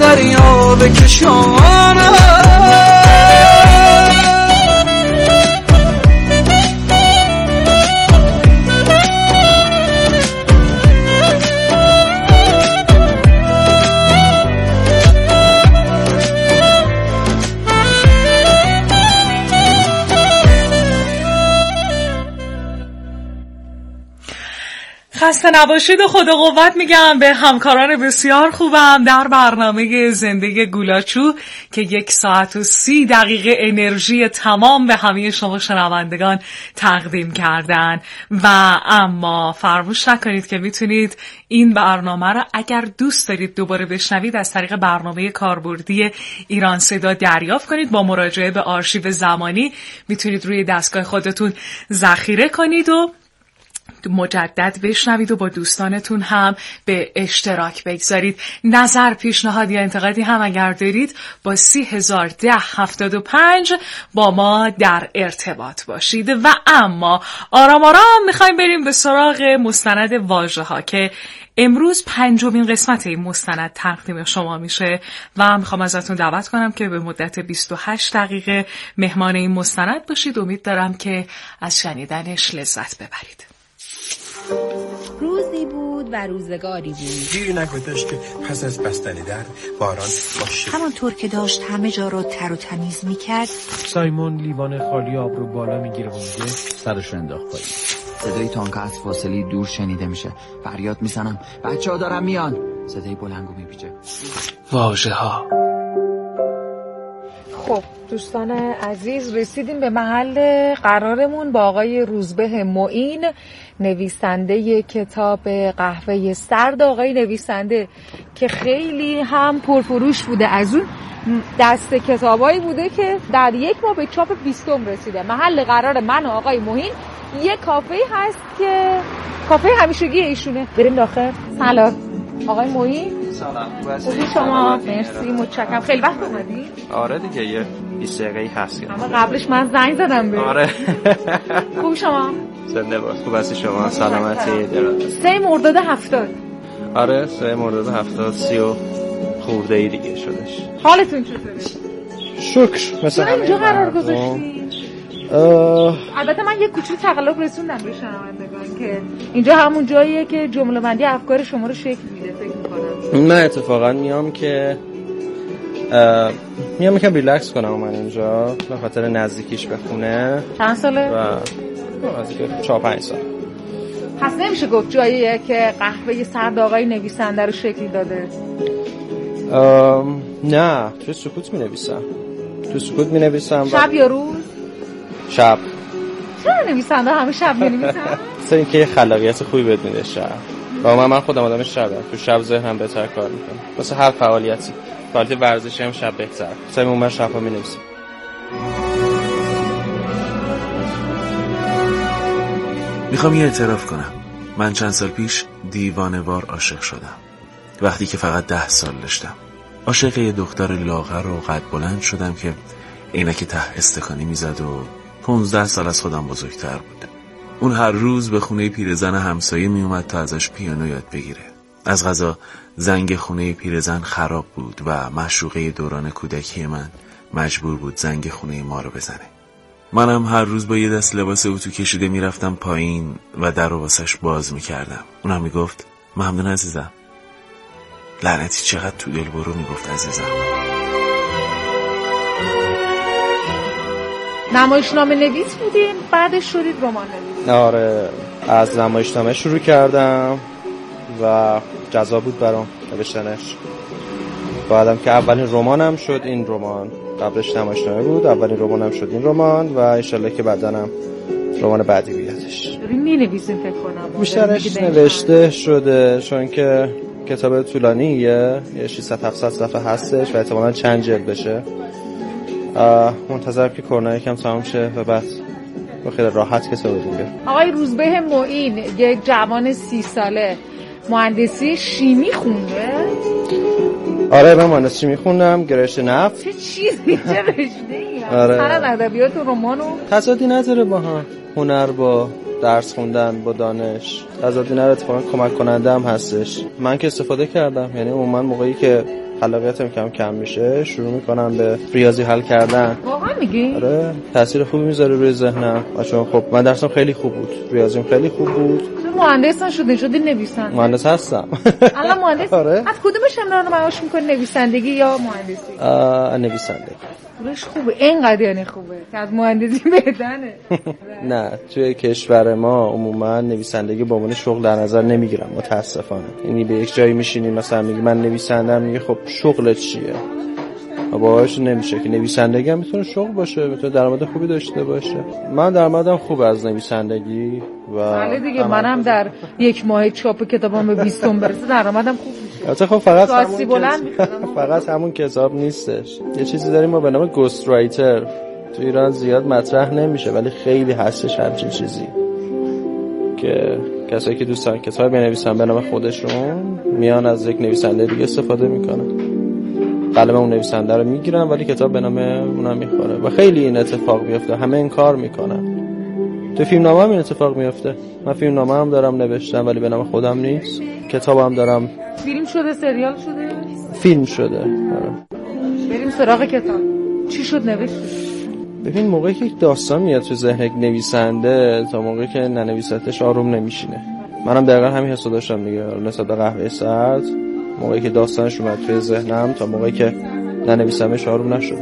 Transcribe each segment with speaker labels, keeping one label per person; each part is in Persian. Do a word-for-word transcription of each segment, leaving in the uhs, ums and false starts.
Speaker 1: دریا بکشانم.
Speaker 2: خسته نباشید و خدا قوت میگم به همکاران بسیار خوبم در برنامه زندگی گولاچو که یک ساعت و سی دقیقه انرژی تمام به همه شما شنوندگان تقدیم کردن. و اما فراموش نکنید که میتونید این برنامه را اگر دوست دارید دوباره بشنوید از طریق برنامه کاربردی ایران صدا دریافت کنید. با مراجعه به آرشیو زمانی میتونید روی دستگاه خودتون ذخیره کنید و مجدد بشنوید و با دوستانتون هم به اشتراک بگذارید. نظر، پیشنهاد یا انتقادی هم اگر دارید با سی هزار ده هفتاد و پنج با ما در ارتباط باشید. و اما آرام آرام میخوایم بریم به سراغ مستند واژه ها که امروز پنجمین قسمت این مستند تقدیم شما میشه و میخوام ازتون دعوت کنم که به مدت بیست و هشت دقیقه مهمان این مستند باشید. امید دارم که از شنیدنش لذت ببرید.
Speaker 3: روزی بود و روزگاری بود،
Speaker 4: دیر نگذشت که پس از بستن در باران باشه.
Speaker 3: همانطور که داشت همه جا رو تر و تمیز میکرد،
Speaker 5: سایمون لیوان خالی آب رو بالا میگیره و میگه
Speaker 6: سرش انداخت پایین. صدای تانک از فاصله دور شنیده میشه. فریاد میزنم بچه ها دارن میان. صدای بلنگو میپیچه.
Speaker 2: واژه ها.
Speaker 7: خب دوستان عزیز، رسیدیم به محل قرارمون با آقای روزبه معین، نویسنده کتاب قهوه سرد. آقای نویسنده که خیلی هم پرفروش بوده، از اون دسته کتابایی بوده که در یک ماه به چاپ بیستم رسیده. محل قرار من و آقای معین یک کافه هست که کافه همیشگی ایشونه. بریم داخل. سلام آقای معین.
Speaker 8: سلام،
Speaker 7: خوبی شما؟ مرسی، متشکرم. خیلی وقت اومدی؟
Speaker 8: آره دیگه یه بیست دقیقه‌ای هست.
Speaker 7: اما قبلش من زنگ زدم به.
Speaker 8: آره.
Speaker 7: خوب شما؟
Speaker 8: زنده باش. خوب هستی شما؟ سلامتی درات.
Speaker 7: سه مرداد هفتاد.
Speaker 8: آره سه مرداد هفتاد سی و خورده ای دیگه شدش.
Speaker 7: حالتون چطوره؟
Speaker 8: شکر. مثلا
Speaker 7: اینجا قرار گذاشتی؟ البته من یه کوچولو تقلب رسوندم به شنوندگان که اینجا همون جاییه که جمله بندی افکار شما رو شکل میده فکر می‌کنم.
Speaker 8: من اتفاقا میام که میام یکم ریلکس کنم من اینجا به خاطر نزدیکیش به خونه.
Speaker 7: چند ساله؟
Speaker 8: و نزدیک چهار پنج سال.
Speaker 7: پس نمیشه گفت جاییه که قهوه سرد آقای نویسنده رو شکل داده؟
Speaker 8: نه، تو سکوت می‌نویسم. تو سکوت می‌نویسم.
Speaker 7: شب یا روز؟
Speaker 8: شب.
Speaker 7: چرا نویسنده همه شب می‌نویسن؟
Speaker 8: مثلا اینکه یه خلاقیت خوبی بهت میده شب. و من من خودم آدم شبم. تو شب ذهنم بهتر کار میکنه. واسه هر فعالیتی. فعالیت ورزشی هم شب بهتر. مثلا من شبا می‌نویسم.
Speaker 9: میخوام یه اعتراف کنم. من چند سال پیش دیوانه‌وار عاشق شدم. وقتی که فقط ده سال داشتم. عاشق یه دختر لاغر و قد بلند شدم که عینک ته استکانی میزد و پونزده سال از خودم بزرگتر بود. اون هر روز به خونه پیرزن همسایه میومد تا ازش پیانو یاد بگیره. از قضا زنگ خونه پیرزن خراب بود و معشوقه دوران کودکی من مجبور بود زنگ خونه ما رو بزنه. منم هر روز با یه دست لباس اتو کشیده میرفتم پایین و در رو واسش باز میکردم. اونم میگفت ممنون عزیزم. لعنتی چقدر تو دل برو میگفت عزیزم.
Speaker 7: نمایشنامه نویس بودین، بعدش شدید رمان نویس.
Speaker 8: آره، از نمایشنامه شروع کردم و جذاب بود برام نوشتنش. بعدم که اولین رمانم شد این رمان. قبلش نمایشنامه بود، اولین رمانم شد این رمان و ان شاءالله که بعداً رمان بعدی بیادش.
Speaker 7: دارین می‌نویسین فکر کنم.
Speaker 8: بیشترش نوشته شده چون که کتاب طولانیه، یه ششصد هفتصد صفحه هستش و احتمالاً چند جلد بشه. منتظرم که کرونا یکم تمام شه و بعد با خیلی راحت کتاب دیگه.
Speaker 7: آقای روزبه معین یک جوان سی ساله مهندسی شیمی خونده؟
Speaker 8: آره من مهندسی شیمی خوندم، گرایش نفت.
Speaker 7: چه چیزی، چه رشته‌ای؟
Speaker 8: آره.
Speaker 7: سر ادبیات و رمان و
Speaker 8: تضادی نداره با هم. هنر با درس خوندن با دانش تضادی نداره، اتفاقا کمک کننده هم هستش. من که استفاده کردم، یعنی عموما موقعی که خلاقیتم کم کم میشه شروع میکنم به ریاضی حل کردن.
Speaker 7: واقعا میگی؟
Speaker 8: آره تاثیر خوبی میذاره روی ذهنم. چون خب من درسم خیلی خوب بود، ریاضیم خیلی خوب بود.
Speaker 7: مهندس نشدی، شدی نویسنده.
Speaker 8: مهندس هستم.
Speaker 7: الان مهندس؟
Speaker 8: آره.
Speaker 7: از کدومش امرار معاش میکنی، نویسندگی یا مهندسی؟
Speaker 8: آ نویسندگی.
Speaker 7: پولش خوبه، اینقدر یعنی خوبه که از مهندسی بهتره.
Speaker 8: نه توی کشور ما عموما نویسندگی به عنوان شغل در نظر نمیگیرن متاسفانه. یعنی به یک جایی میشینی مثلا میگی من نویسندم، میگه خب شغلت چیه؟ باهاش نمیشه که نویسندگی هم میتونه شغل باشه، میتونه درآمد خوبی داشته باشه. من درآمدم خوب از نویسندگی و
Speaker 7: بله دیگه منم در یک ماه چاپ کتابم به بیست تومن برسه درآمدم خوب میشه.
Speaker 8: البته خب فقط
Speaker 7: همون بلند
Speaker 8: فقط همون کتاب نیستش. یه چیزی داریم ما به نام گوست رایتر، تو ایران زیاد مطرح نمیشه ولی خیلی هستش همچین چیزی که کسایی که دوست دارن کتاب بنویسن به نام خودشون میان از یک نویسنده دیگه استفاده میکنن. قلم اون نویسنده رو میگیرن ولی کتاب به نام اونم میخوره و خیلی این اتفاق میفته. همه این کار میکنن. تو فیلم نامه هم این اتفاق میفته. من فیلم نامه هم دارم نوشتم ولی به نام خودم نیست. کتابم دارم.
Speaker 7: فیلم شده، سریال شده؟
Speaker 8: فیلم شده. آره.
Speaker 7: بریم سراغ کتاب. چی شد نوشتی؟
Speaker 8: ببین موقعی که یک داستان میاد تو ذهن یک نویسنده تا موقعی که ننویسدش آروم نمیشینه. منم دقیقاً همین حسو داشتم دیگه. نسبت به قهوه سرد موقعی که داستانش اومد توی ذهنم تا موقعی که ننویسمش آروم نشد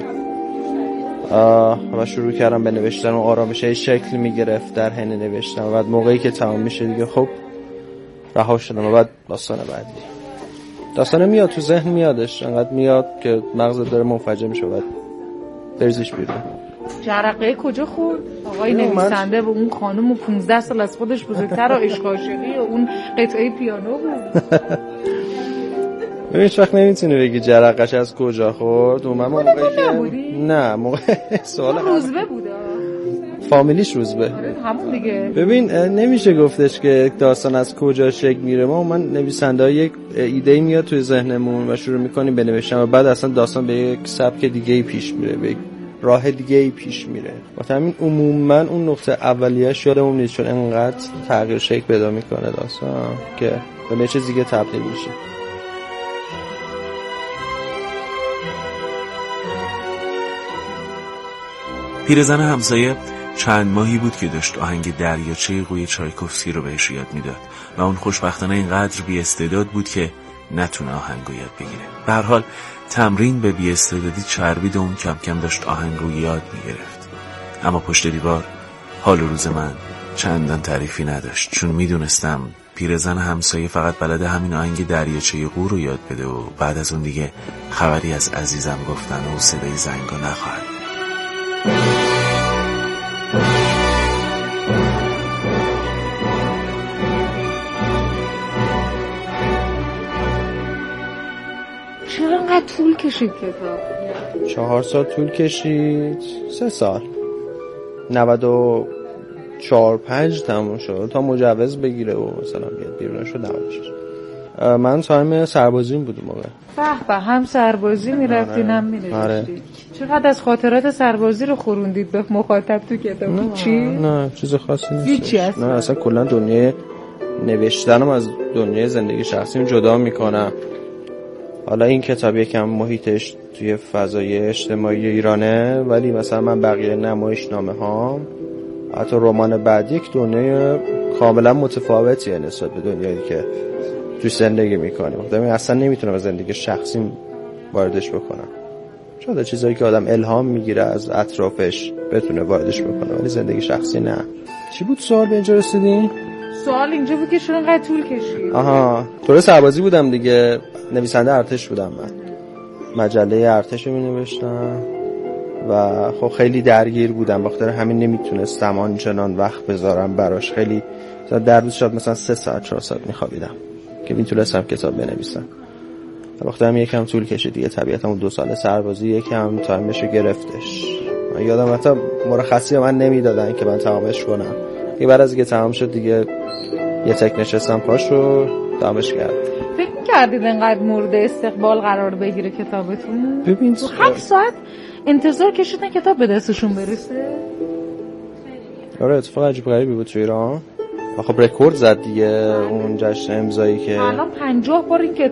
Speaker 8: و شروع کردم به نوشتن و آرامشه شکل میگرفت در حین نوشتن و بعد موقعی که تمام میشه دیگه خب رها شدم و بعد داستان بعدی داستان میاد تو ذهن میادش انقدر میاد که مغزت داره منفجر میشه و بعد بریزش بیرون.
Speaker 7: جرقه کجا خورد؟ آقای نویسنده و اون خانم و پونزده سال از خودش بزرگتر و عشق عاشقی و اون قطعه پیانو بود.
Speaker 8: ببین هیچ وقت نمیتونی بگی جرقش از کجا خورد. و من موقعی که نه موقع سوال
Speaker 7: روزبه بوده
Speaker 8: فامیلیش روزبه.
Speaker 7: آره همون دیگه.
Speaker 8: ببین نمیشه گفتش که داستان از کجا شکل میره. ما من نویسنده یک ایده میاد توی ذهنمون و شروع میکنیم به نوشتن و بعد اصلا داستان به یک سبک دیگه پیش میره، به راه دیگه پیش میره. واسه همین عموما اون نقطه اولیه‌اش یادمون نیست چون انقدر تغییر شکل پیدا میکنه داستان که به چیز دیگه تبدیل میشه.
Speaker 9: پیرزن همسایه چند ماهی بود که داشت آهنگ دریاچه قوی چایکوفسکی رو بهش یاد میداد و اون خوشبختانه اینقدر بی استعداد بود که نتونه آهنگو یاد بگیره. به هر حال تمرین به بی استعدادی چربید و اون کم کم داشت آهنگو یاد میگرفت. اما پشت دیوار حال و روز من چندان تعریفی نداشت چون میدونستم پیرزن همسایه فقط بلده همین آهنگ دریاچه قو رو یاد بده و بعد از اون دیگه خبری از عزیزم گفتن و صدای زنگا نخواهد.
Speaker 7: چرا انقدر طول کشید کتاب؟
Speaker 8: چهار سال طول کشید. سه سال نود و چهار پنج تموم شد تا مجوز بگیره و مثلا بیاد بیرون شد نود و شش. من تایم سربازیم بود موقع.
Speaker 7: به به هم سربازی میرفتین هم میرفتید. چقدر از خاطرات سربازی رو خوروندید به مخاطب تو کتاب؟ چی؟
Speaker 8: نه چیز خاصی نیست.
Speaker 7: هیچی هست؟
Speaker 8: نه اصلا کلا دنیای نوشتنم از دنیای زندگی شخصیم جدا میکنم. حالا این کتاب یکم محیطش توی فضای اجتماعی ایرانه ولی مثلا من بقیه نمایشنامه هام حتی رمان بعد یک دنیای کاملا متفاوتیه نسبت به دنیایی که توی زندگی میکنیم. خودم اصلا نمیتونم از زندگی شخصیم واردش بکنم. شاید چیزایی که آدم الهام میگیره از اطرافش بتونه واردش بکنه ولی زندگی شخصی نه. چی بود سوال به اینجا رسیدین؟
Speaker 7: سوال اینجا بود که چرا انقدر طول کشید؟
Speaker 8: آها طور سربازی بودم دیگه. نویسنده ارتش بودم من. مجله ارتش رو مینوشتم و خب خیلی درگیر بودم بخاطر همین نمیتونستم آنچنان وقت بذارم براش. خیلی در روز شاید مثلا سه ساعت چهار ساعت میخوابیدم که میتونستم کتاب بنویسم. بخاطر همین یکم طول کشید دیگه. طبیعتا اون دو سال سربازی یکم تایمشو گرفتش. من یادم حتی مرخصی من نمیدادن که من تمامش کنم. یه بعد از اینکه تمام شد دیگه یه تک نشستم پاشو تمامش کردم.
Speaker 7: فکر کردید انقدر مورد استقبال قرار بگیره کتابتون؟
Speaker 8: ببین
Speaker 7: هفت ساعت انتظار کشیدن کتاب به دستشون برسه؟
Speaker 8: آره اتفاق عجیب غریبی بود تو ایران. خب رکورد زد دیگه اون جشن امضایی که
Speaker 7: الان پنجاه بار این کتاب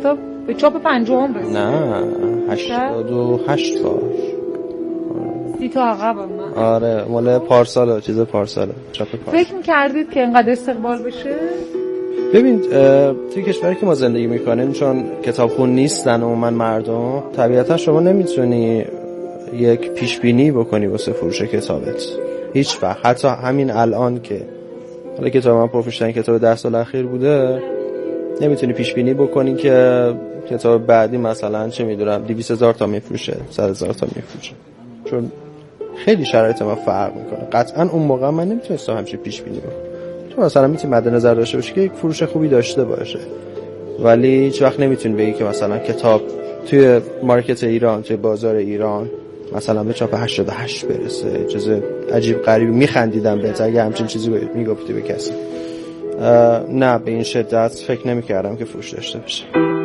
Speaker 7: به چاپ پنجم رسید.
Speaker 8: نه هشتاد و هشت بار.
Speaker 7: سی تا عقبم من.
Speaker 8: آره مال پارساله، چیز پارساله، چاپ پارسال.
Speaker 7: فکر می‌کردید که اینقدر استقبال بشه؟
Speaker 8: ببین توی کشوری که ما زندگی میکنیم چون کتابخون نیستن عموما مردم، طبیعتا شما نمیتونی یک پیش بینی بکنی واسه فروش کتابت هیچ وقت. حتی همین الان که حالا کتاب من پرفروش‌ترین کتاب ده سال اخیر بوده، نمیتونی پیش بینی بکنی که کتاب بعدی مثلا چه میدونم دویست هزار تا میفروشه، صد هزار تا میفروشه، چون خیلی شرایط ما فرق میکنه. قطعا اون موقع من نمیتونستم همچین پیش بینی بکنم. تو مثلا میتونی مد نظر داشته باشی که یک فروش خوبی داشته باشه، ولی هیچ وقت نمیتونی بگی که مثلا کتاب توی مارکت ایران، توی بازار ایران مثلا به چاپ هشتاد و هشت برسه. چیز عجیب غریبی. میخندیدم بهت اگه همچین چیزی میگفتی به کسی. نه به این شدت فکر نمیکردم که فروش داشته باشه.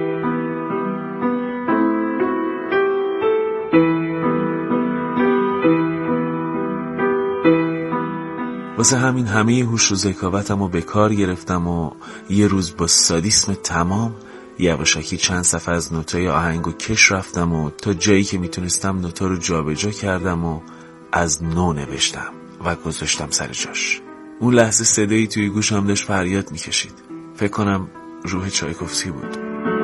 Speaker 9: واسه همین همه هوش و ذکاوتمو به کار گرفتم و یه روز با سادیسم تمام یواشکی چند صفحه از نوتای آهنگو کش رفتم و تا جایی که میتونستم نوتا رو جابجا کردم و از نو نوشتم و گذاشتم سر جاش. اون لحظه صدایی توی گوشم داشت فریاد میکشید. فکر کنم روح چایکوفسکی بود.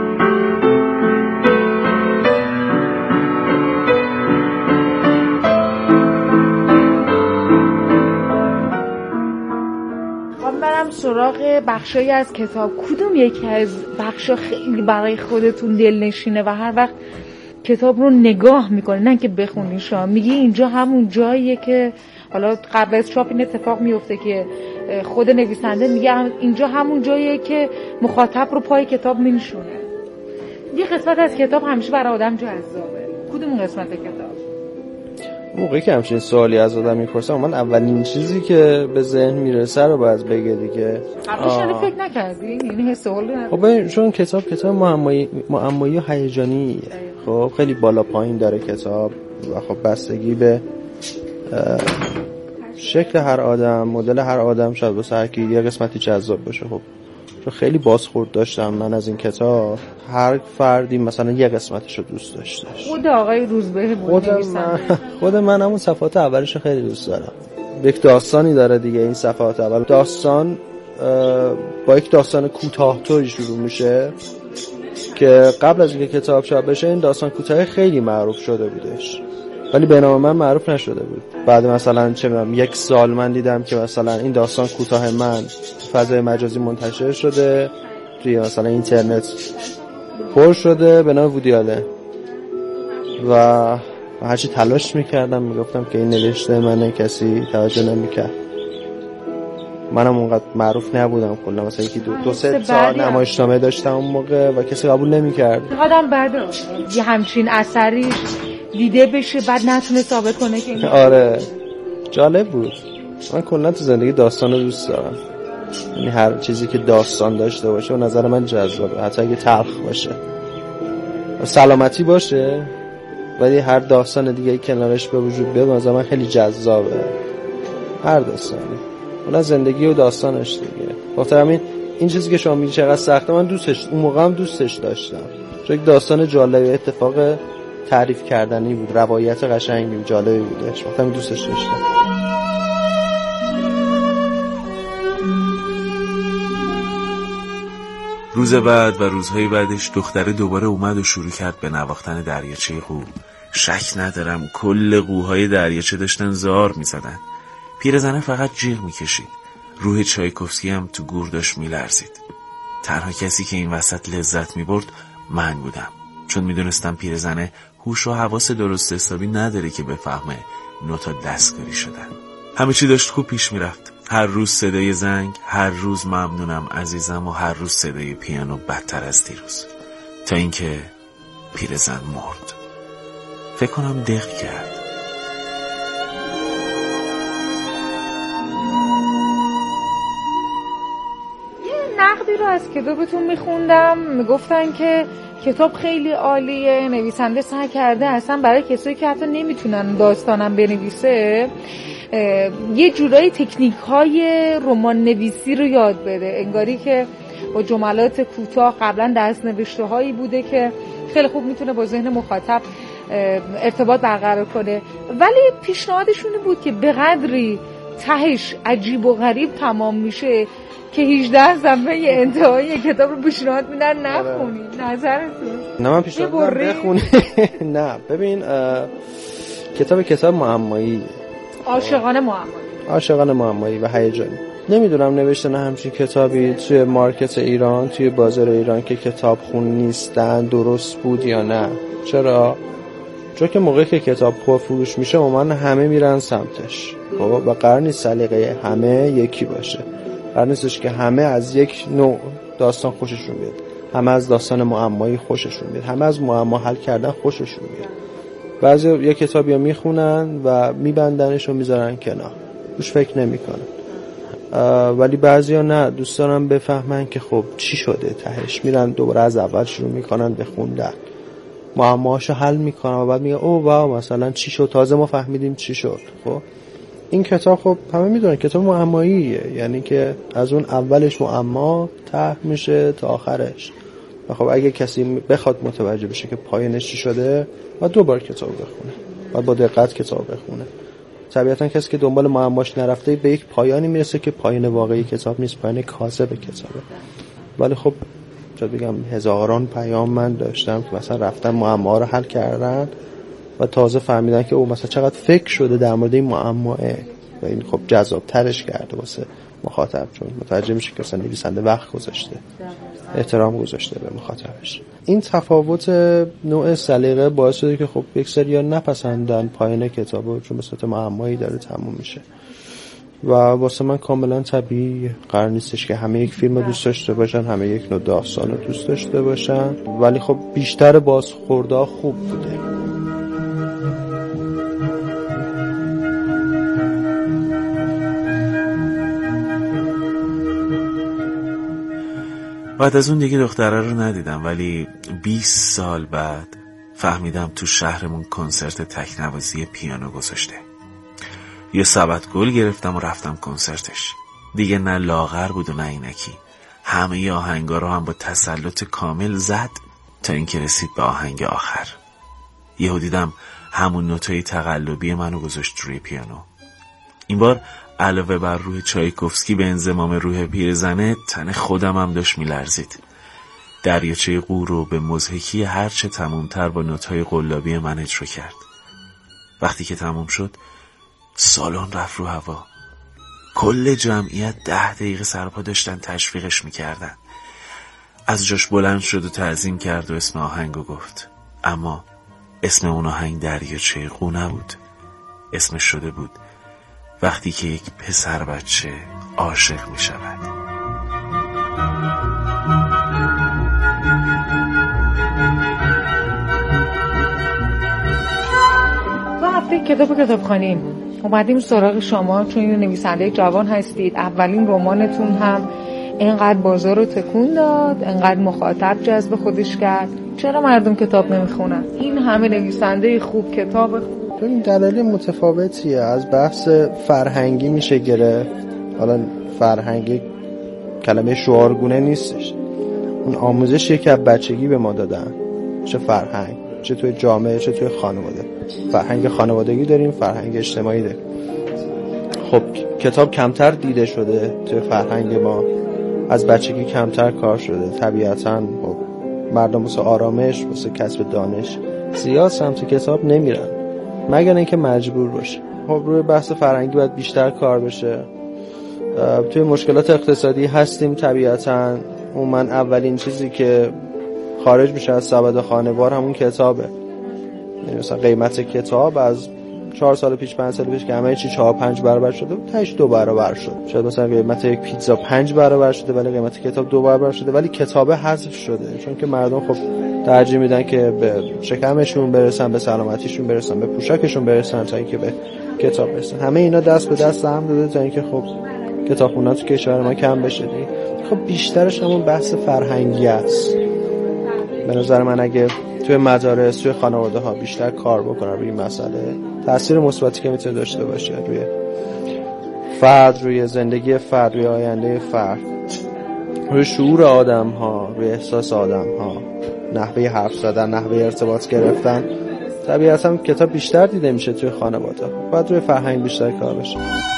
Speaker 7: سراغ بخشایی از کتاب، کدوم یکی از بخشا خیلی برای خودتون دلنشینه و هر وقت کتاب رو نگاه میکنه، نه که بخونیش، میگی اینجا همون جاییه که حالا قبل از چاپ این اتفاق میفته که خود نویسنده میگه اینجا همون جاییه که مخاطب رو پای کتاب مینشونه؟ یه قسمت از کتاب همیشه برای آدم جذابه. کدوم قسمت کتاب؟
Speaker 8: موقعی که همچین سوالی از آدم میپرسم من اولین چیزی که به ذهن میرسه رو باید بگه دیگه.
Speaker 7: قبلش فکر نکردین؟ یعنی حس سوال
Speaker 8: خب چون کتاب کتاب معمایی معمایی و هیجانی، خب خیلی بالا پایین داره کتاب و خب بستگی به شکل هر آدم، مدل هر آدم شاید واسه هر کی یه قسمتی جذاب باشه. خب چون خیلی بازخورد داشتم من از این کتاب، هر فردی مثلا یه قسمتشو دوست داشته.
Speaker 7: خود آقای روزبه
Speaker 8: خود من خود من همون صفحات اولش خیلی دوست دارم. یک داستانی داره دیگه این صفحات اول. داستان با یک داستان کوتاه‌تری شروع میشه که قبل از اینکه کتاب چاپ بشه این داستان کوتاه خیلی معروف شده بودش، ولی به نام من معروف نشده بود. بعد مثلا چه می‌دونم یک سال من دیدم که مثلا این داستان کوتاه من فضای مجازی منتشر شده، توی مثلا اینترنت پر شده به نام وودی آلن و هرچی تلاش میکردم میگفتم که این نوشته منه، کسی توجه نمیکرد. منم اونقدر معروف نبودم کلا، مثلا یکی دو, دو سه تا نمایشنامه داشتم اون موقع و کسی قبول نمیکرد.
Speaker 7: آدم بعد یه همچین اثری دیده بشه بعد نتونه ثابت کنه که این
Speaker 8: آره جالب بود. من کلا تو زندگی داستان رو دوست دارم، یعنی هر چیزی که داستان داشته باشه و نظر من جذابه، حتی اگه تلخ باشه سلامتی باشه، ولی هر داستان دیگه کنارش به وجود بیاد نظر من خیلی جذابه. هر داستانی، اون زندگی و داستانش دیگه. خاطر همین این چیزی که شما میگی چقدر سخته، من دوستش اون موقع هم دوستش داشتم، چون یک داستان جالب، اتفاق تعریف کردنی بود، روایت قشنگی جالبی بودش، وقتی دوستش داشتم.
Speaker 9: روز بعد و روزهای بعدش دختره دوباره اومد و شروع کرد به نواختن دریاچه قو. شک ندارم کل قوهای دریاچه داشتن زار میزدن. پیرزنه فقط جیغ میکشید. روح چایکوفسکی هم تو گور داشت میلرزید. تنها کسی که این وسط لذت میبرد من بودم، چون میدونستم پیرزنه هوش و حواس درست حسابی نداره که بفهمه نوتا دستکاری شدن. همه چی داشت خوب پیش میرفت. هر روز صدای زنگ، هر روز ممنونم عزیزم و هر روز صدای پیانو بدتر از دیروز، تا اینکه پیرزن مرد. فکر کنم دق کرد.
Speaker 7: یه نقدی رو از کتابتون میخوندم، میگفتن که کتاب خیلی عالیه، نویسنده سعی کرده اصلا برای کسایی که حتی نمیتونن داستانم بنویسه یه جورایی تکنیک های رمان نویسی رو یاد بده، انگاری که با جملات کوتاه. قبلا دست‌نوشته هایی بوده که خیلی خوب میتونه با ذهن مخاطب ارتباط برقرار کنه، ولی پیشنهادشون بود که به قدری تهش عجیب و غریب تمام میشه که هجده صفحه انتهایی کتاب رو پیشنهاد میدن نخونی. نظرتون؟
Speaker 8: نه من پیشنهاد میدم بخونی. نه ببین کتاب کتاب معمایی،
Speaker 7: عاشقانه معمایی،
Speaker 8: عاشقانه معمایی و هیجانی. نمیدونم نوشتن همچین کتابی توی مارکت ایران، توی بازار ایران که کتاب خون نیستن درست بود یا نه. چرا؟ چون که موقعی که کتاب خوب فروش میشه عموما همه میرن سمتش و قرار نیست سلیقه همه یکی باشه. قرار نیستش که همه از یک نوع داستان خوششون بیاد، همه از داستان معمایی خوششون بیاد، همه از معما حل کردن خوششون بیاد. بعضی یه کتابی رو میخونن و میبندنش و میذارن کنار، روش فکر نمیکنن. ولی بعضیا نه، دوست دارن بفهمن که خب چی شده تهش، میرن دوباره از اول شروع میکنن به خوندن، معماهاشو حل میکنن و بعد میگن اوه واو مثلا چی شد، تازه ما فهمیدیم چی شد. خب این کتاب خب همه میدونن کتاب معماییه، یعنی که از اون اولش معما ته میشه تا آخرش. و خب اگه کسی بخواد متوجه بشه که پایانش چی شده باید دوبار کتاب بخونه، باید با دقت کتاب بخونه. طبیعتا کسی که دنبال معماش نرفته به یک پایانی میرسه که پایان واقعی کتاب نیست، پایان کاذب کتابه. ولی خب شاید بگم هزاران پیام من داشتم که مثلا رفتن معما رو حل کردن و تازه فهمیدن که او مثلا چقدر فکر شده در مورد این معماه و این خب جذاب ترش کرده واسه مخاطب، چون متوجه میشه که مثلا نویسنده وقت گذاشته، احترام گذاشته به مخاطبش. این تفاوت نوع سلیقه باعث شده که خب یک سری‌ها نپسندن پایان کتابو، چون به صورت معمایی داره تموم میشه. و واسه من کاملا طبیعی، قرار نیستش که همه یک فیلم رو دوست داشته باشن، همه یک نوع داستان رو دوست داشته باشن، ولی خب بیشتر بازخوردها خوب بوده.
Speaker 9: بعد از اون دیگه دختره رو ندیدم، ولی بیست سال بعد فهمیدم تو شهرمون کنسرت تکنوازی پیانو گذاشته. یه سبد گل گرفتم و رفتم کنسرتش. دیگه نه لاغر بود و نه عینکی، همه ی آهنگا رو هم با تسلط کامل زد تا اینکه رسید به آهنگ آخر. یهو دیدم همون نوتای تقلبی منو گذاشت روی پیانو. این بار علاوه بر روح چایکوفسکی به انضمام روح پیرزنه، تن خودم هم داشت میلرزید. دریاچه قور رو به مضحکی هرچه تمومتر با نوتای قلابی من اجرا کرد. وقتی که تموم شد سالن رفت رو هوا. کل جمعیت ده دقیقه سرپا داشتن تشویقش میکردن. از جاش بلند شد و تعظیم کرد و اسم آهنگو گفت، اما اسم اون آهنگ دریاچه قور نبود. اسمش شده بود وقتی که یک پسر بچه عاشق می شود.
Speaker 7: دو هفته کتاب کتابخوانیم اومدیم سراغ شما، چون این نویسنده جوان هستید. اولین رمانتون هم اینقدر بازار رو تکون داد، اینقدر مخاطب جذب خودش کرد. چرا مردم کتاب نمیخونن؟ این همه نویسنده خوب، کتاب خوب.
Speaker 8: این دلایل متفاوتیه. از بحث فرهنگی میشه گرفت. حالا فرهنگی کلمه شعارگونه نیستش، اون آموزشیه که از بچگی به ما دادن، چه فرهنگ، چه توی جامعه چه توی خانواده. فرهنگ خانوادگی داریم، فرهنگ اجتماعی داریم. خب کتاب کمتر دیده شده توی فرهنگ ما، از بچگی کمتر کار شده. طبیعتاً خب مردم واسه آرامش، واسه کسب دانش زیاد سمت کتاب نمیرن، مگر اینکه مجبور باشه. خب روی بحث فرهنگی باید بیشتر کار بشه. توی مشکلات اقتصادی هستیم طبیعتاً. اون من اولین چیزی که خارج میشه از سبد خانوار همون کتابه. یعنی مثلا قیمت کتاب از چهار سال پیش پنج سال پیش که همه چی چهار پنج برابر شده، تاش دو برابر شد. شاید مثلا قیمت یک پیتزا پنج برابر شده ولی قیمت کتاب دو برابر شده، ولی کتابه حذف شده، چون که مردم خب ترجیح میدن که به شکمشون برسن، به سلامتیشون برسن، به پوشاکشون برسن تا اینکه به کتاب برسن. همه اینا دست به دست هم داده تا اینکه خب کتابخونی تو کشور ما کم بشه دیگه. خب بیشترش همون بحث فرهنگی است. به نظر من اگه توی مدارس، توی خانواده ها بیشتر کار بکنن روی این مسئله، تأثیر مثبتی که میتونه داشته باشه روی فرد، روی زندگی فرد، روی آینده فرد. روی شعور آدم ها، روی احساس آدم ها، نحوه حرف زدن، نحوه ارتباط گرفتن. طبیعتا کتاب بیشتر دیده میشه توی خانواده، باید روی فرهنگ بیشتر کار بشه.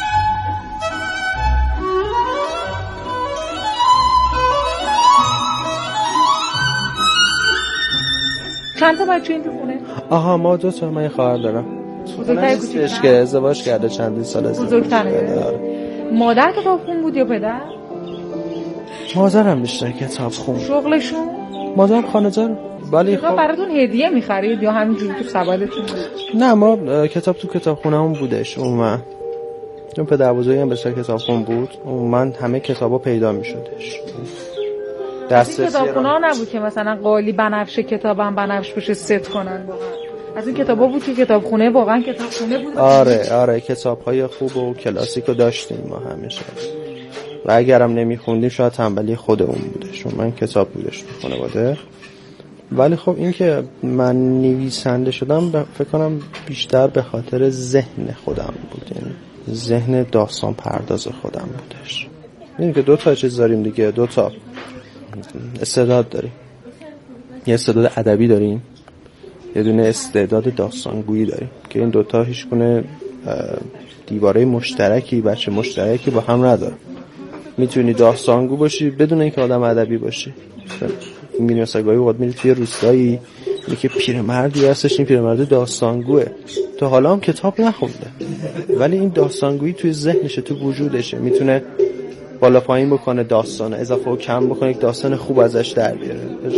Speaker 7: چند تا بچه این تو خونه؟
Speaker 8: آها ما دو تا، من یه خواهر دارم.
Speaker 7: بزرگتر کوچیک‌تر؟
Speaker 8: که ازدواج کرده چندین سال ازدواج.
Speaker 7: بزرگتره. مادر کتابخون بود یا پدر؟
Speaker 8: مادرم بیشتر کتابخون.
Speaker 7: شغلشون؟
Speaker 8: مادر خانه‌دار. ولی خب
Speaker 7: براتون هدیه می‌خرید یا همینجوری تو سبدتون؟
Speaker 8: نه ما کتاب تو کتابخونه‌مون بودش عموما. چون پدر بزرگم بسیار کتابخون بود، عموما همه کتابا پیدا می‌شدش.
Speaker 7: دسترسی کتابخونه‌ها نبود که مثلا قالی بنفشه کتابم بنفش بشه ست کنن واقعا. از این کتابا بود که کتابخونه واقعا کتابخونه بود.
Speaker 8: آره آره کتاب‌های خوب و کلاسیکو داشتیم ما همیشه. و اگرم نمیخوندیم شاید تنبلی خودمون بوده، چون من کتاب بودش تو خانواده. ولی خب این که من نویسنده شدم فکر کنم بیشتر به خاطر ذهن خودم بود، یعنی ذهن داستان پرداز خودم بودش. میدونی که دو تا چیز داریم دیگه، دو تا استعداد داریم، یه استعداد ادبی داریم، یه دونه استعداد داستانگویی داریم که این دوتا هیچ گونه دیواره مشترکی بچه مشترکی با هم نداره. میتونی داستانگو باشی بدون اینکه آدم ادبی باشی. میبینی مثلا گاهی وقت میری توی روستایی میگه پیرمردی هستش، این پیرمرد داستانگوه، تا حالا هم کتاب نخونده ولی این داستانگویی توی ذهنشه، تو وجودشه، میتونه بالا پایین بکنه داستان، اضافه و کم بکنه، یک داستان خوب ازش در بیاره.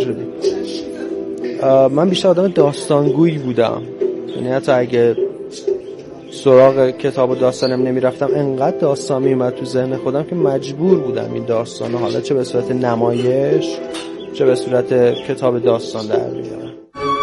Speaker 8: من بیشتر آدم داستانگویی بودم، یعنی حتی اگه سراغ کتاب و داستانم نمیرفتم انقدر داستان میومد تو ذهن خودم که مجبور بودم این داستانو حالا چه به صورت نمایش چه به صورت کتاب داستان در بیارم.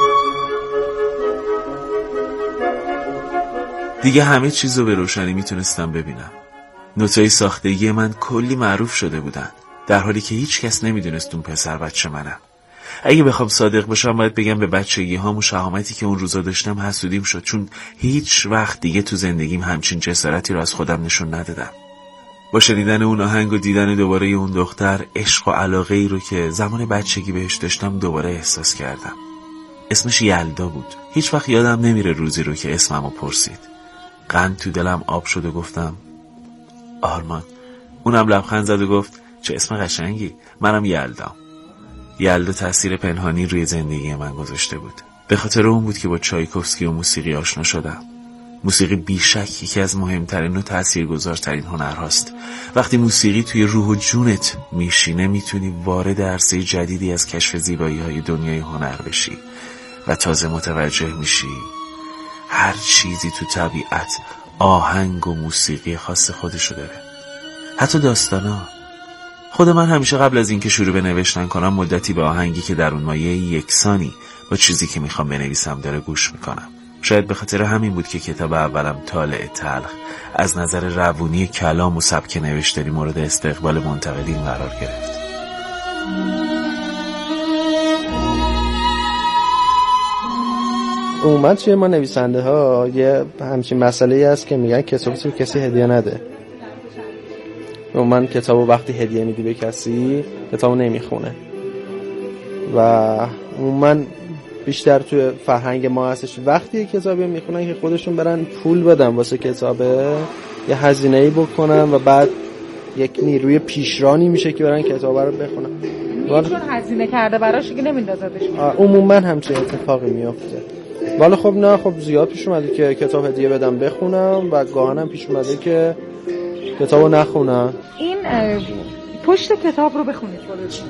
Speaker 9: دیگه همه چیزو به روشنی میتونستم ببینم. نوتای ساختگی من کلی معروف شده بودن، در حالی که هیچ کس نمیدونست اون پسر بچه منم. اگه بخوام صادق باشم باید بگم به بچگی هام و شهامتی که اون روزا داشتم حسودیم شد، چون هیچ وقت دیگه تو زندگیم همچین جسارتی رو از خودم نشون ندادم. با شنیدن اون آهنگ و دیدن دوباره اون دختر، عشق و علاقه ای رو که زمان بچگی بهش داشتم دوباره احساس کردم. اسمش یلدا بود. هیچ وقت یادم نمیره روزی رو که اسممو پرسید. قند تو دلم آب شد و گفتم آرمان. اونم لبخند زد و گفت چه اسم قشنگی، منم یلدام. یلدا تأثیر پنهانی روی زندگی من گذاشته بود. به خاطر اون بود که با چایکوفسکی و موسیقی آشنا شدم. موسیقی بیشک یکی از مهمترین و تأثیرگذارترین هنرهاست. وقتی موسیقی توی روح و جونت میشینه میتونی وارد عرصه جدیدی از کشف زیبایی‌های دنیای هنر بشی و تازه متوجه میشی هر چیزی تو طبیعت آهنگ و موسیقی خاص خودشو داره. حتی داستانا. خود من همیشه قبل از اینکه شروع به نوشتن کنم مدتی به آهنگی که در اون مایه یکسانی با چیزی که میخوام بنویسم داره گوش میکنم. شاید به خاطر همین بود که کتاب اولم طالع تلخ از نظر روانی کلام و سبک نوشتاری مورد استقبال منتقدین قرار گرفت.
Speaker 8: عموما توی ما نویسنده ها یه همچین مسئله هست که میگن کتاب تو کسی هدیه نده. عموما کتابو وقتی هدیه میدی به کسی کتابو نمیخونه و عموما بیشتر توی فرهنگ ما هستش وقتی کتابی میخونن که خودشون برن پول بدن واسه کتابه، یه هزینه‌ای بکنن و بعد یک نیروی پیشرانی میشه که برن کتابه رو بخونن.
Speaker 7: چون هزینه کرده براش دیگه نمیندازدش.
Speaker 8: عموما همچین اتفاقی میفته. ولی خب نه، خب زیاد پیش اومده که کتاب هدیه بدم بخونم و گاهنم پیش اومده که کتابو نخونم.
Speaker 7: این پشت کتاب رو بخونید خودتون.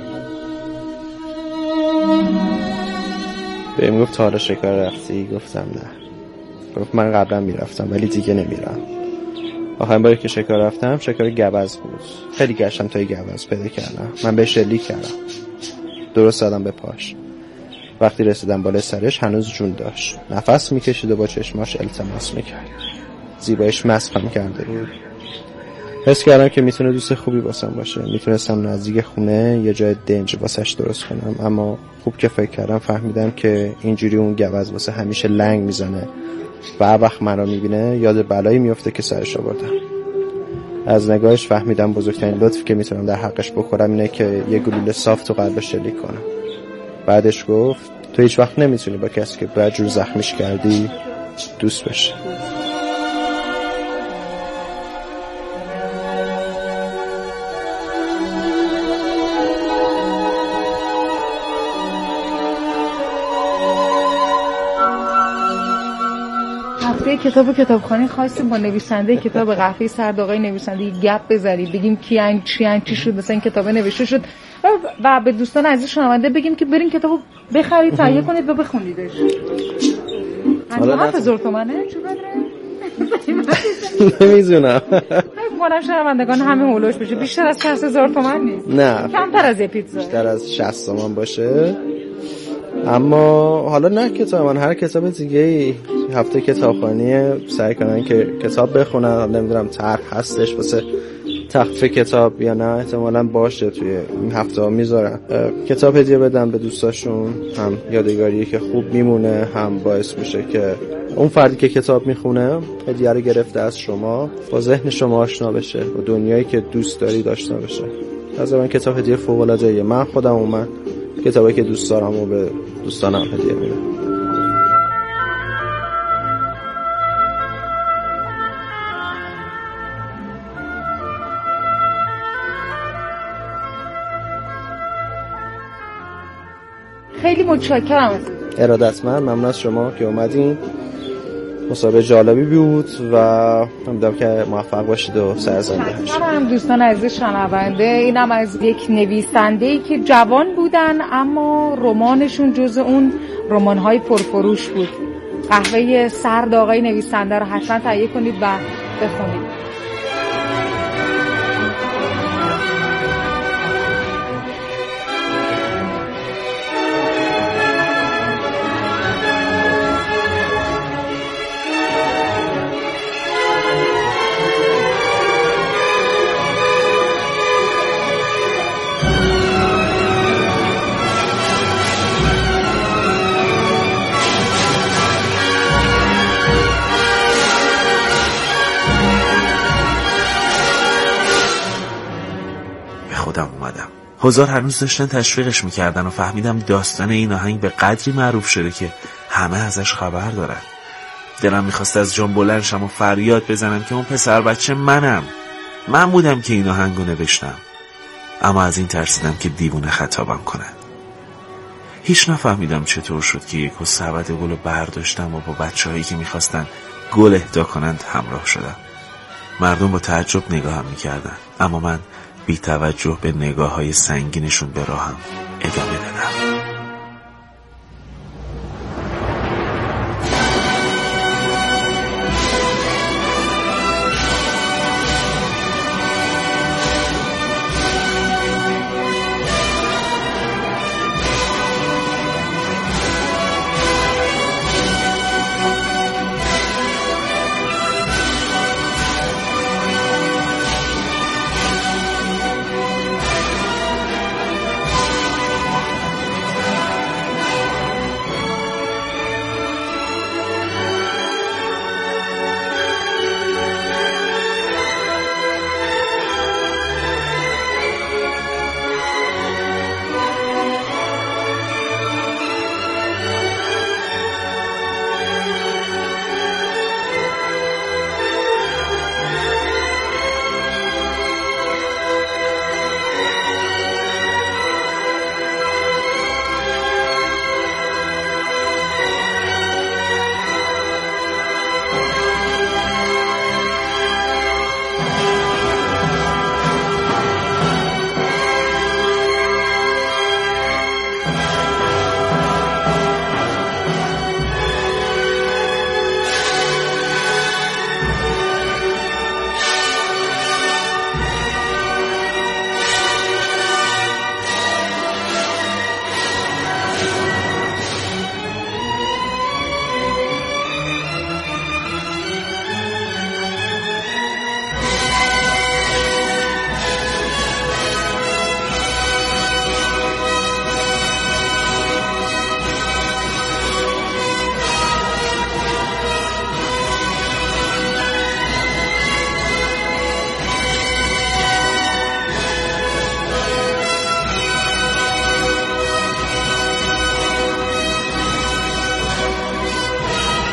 Speaker 8: بهم گفت تا حالا شکار رفتی؟ گفتم نه. گفت من قبلا میرفتم ولی دیگه نمیرم. آخرین باری که شکار رفتم شکار گوز بود. خیلی گشتم تا گوز پیدا کردم. من بهش شلیک کردم. درست زدم به پاش. وقتی رسیدم بالای سرش هنوز جون داشت. نفس میکشید و با چشماش التماس میکرد. زیبایش مسخم کرده بود. حس کردم که میتونه دوست خوبی واسم باشه. میتونستم نزدیک خونه یه جای دنج واسش درست کنم، اما خوب که فکر کردم فهمیدم که اینجوری اون گوز واسه همیشه لنگ میزنه و هر وقت من رو میبینه یاد بلایی میفته که سرش آوردم. از نگاهش فهمیدم بزرگترین لطفی که میتونم در حقش بکنم اینه که یه گلوله صاف تو قلبش شلیک کنم. بعدش گفت تو هیچ وقت نمیتونی با کسی که بدجور زخمیش کردی دوست بشی.
Speaker 7: هفته کتاب کتابخوانی خواستیم با نویسنده کتاب قهوه سرد آقای نویسنده گپ بزنیم، بگیم کیان چیان چی شد، مثلا این کتاب نوشته شد و به دوستان عزیز شنونده بگیم که برین کتابو بخرید، تهیه کنید و بخونیدش. حالا هفت هزار تومنه چی بدره؟
Speaker 8: نمیدونم.
Speaker 7: مادم شنوندگان همه هولوش بشه، بیشتر از شصت هزار تومن نیست.
Speaker 8: نه
Speaker 7: کمتر از یه پیتزا،
Speaker 8: بیشتر از شصت تومن باشه. اما حالا نه کتاب من، هر کتاب دیگه هفته کتابخوانی سعی کنن که کتاب بخونن. نمیدونم طرح هستش واسه تخفیف کتاب یا نه، احتمالاً باشه توی این هفته ها میذارن کتاب هدیه بدن به دوستاشون. هم یادگاریه که خوب میمونه، هم باعث میشه که اون فردی که کتاب میخونه هدیه رو گرفته از شما با ذهن شما آشنا بشه، با دنیایی که دوست داری داشته باشه. از من کتاب هدیه فوق العاده. من خودم و من کتابی که دوست دارم و به دوستانم هدیه میدم.
Speaker 7: خیلی متشکرم.
Speaker 8: ارادتمند، ممنون از شما که اومدین. مسابقه جالبی بود و امیدوارم که موفق باشید و سرزنده باشید.
Speaker 7: هم دوستان عزیز شنونده، اینم از یک نویسنده‌ای که جوان بودن اما رمانشون جزء اون رمان‌های پرفروش بود. قهوه سرد آقای نویسنده رو حتما تهیه کنید و بخونید.
Speaker 9: هزار هنوز داشتن تشویقش میکردن و فهمیدم داستان این آهنگ به قدری معروف شده که همه ازش خبر دارن. دلم میخواست از جان بلند شم و فریاد بزنم که اون پسر بچه منم، من بودم که این آهنگو نوشتم. اما از این ترسیدم که دیوونه خطابم کنن. هیچ نفهمیدم چطور شد که یک سبد گل رو برداشتم و با بچه هایی که میخواستن گل اهدا کنند همراه شدم. مردم با تعجب نگاهم میکردن اما من بی توجه به نگاه های سنگینشون به راهم ادامه دادم.